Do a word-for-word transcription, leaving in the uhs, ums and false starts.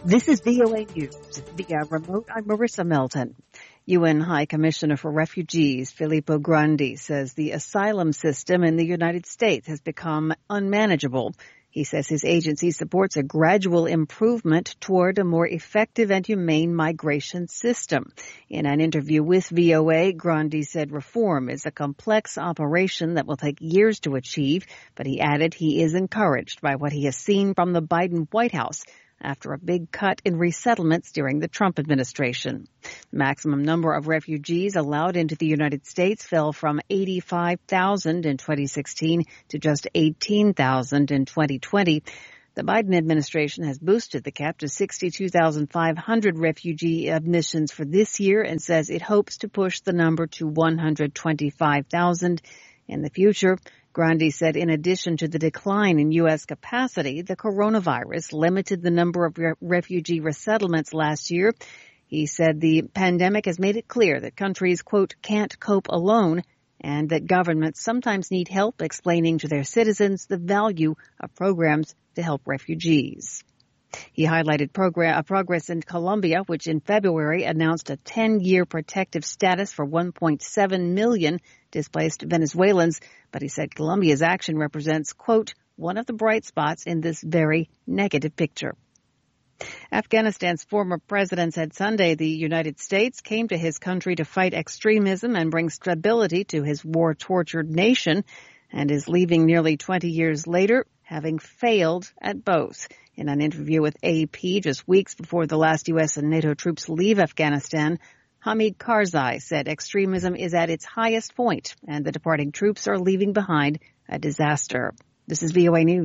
This is V O A News. Via remote, I'm Marissa Melton. U N High Commissioner for Refugees Filippo Grandi says the asylum system in the United States has become unmanageable. He says his agency supports a gradual improvement toward a more effective and humane migration system. In an interview with V O A, Grandi said reform is a complex operation that will take years to achieve, but he added he is encouraged by what he has seen from the Biden White House after a big cut in resettlements during the Trump administration. The maximum number of refugees allowed into the United States fell from eighty-five thousand in twenty sixteen to just eighteen thousand in twenty twenty. The Biden administration has boosted the cap to sixty-two thousand five hundred refugee admissions for this year and says it hopes to push the number to one hundred twenty-five thousand in the future. Grandi said in addition to the decline in U S capacity, the coronavirus limited the number of re- refugee resettlements last year. He said the pandemic has made it clear that countries, quote, can't cope alone and that governments sometimes need help explaining to their citizens the value of programs to help refugees. He highlighted program, uh, progress in Colombia, which in February announced a ten-year protective status for one point seven million displaced Venezuelans, but he said Colombia's action represents, quote, one of the bright spots in this very negative picture. Afghanistan's former president said Sunday the United States came to his country to fight extremism and bring stability to his war-tortured nation, and is leaving nearly twenty years later, having failed at both. In an interview with A P just weeks before the last U S and NATO troops leave Afghanistan, Hamid Karzai said extremism is at its highest point and the departing troops are leaving behind a disaster. This is V O A News.